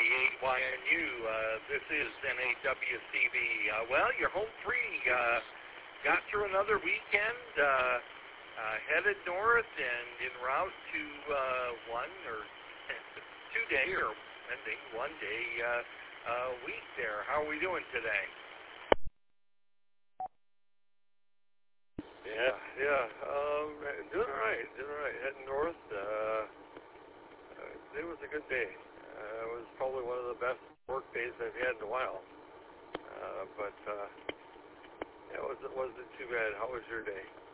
KYNU. This is NAWCB. Well, you're home free. Got through another weekend. Headed north and en route to one or 2 day or ending 1 day week there. How are we doing today? Doing all right. Heading north. It was a good day. It was probably one of the best work days I've had in a while. But it wasn't too bad. How was your day?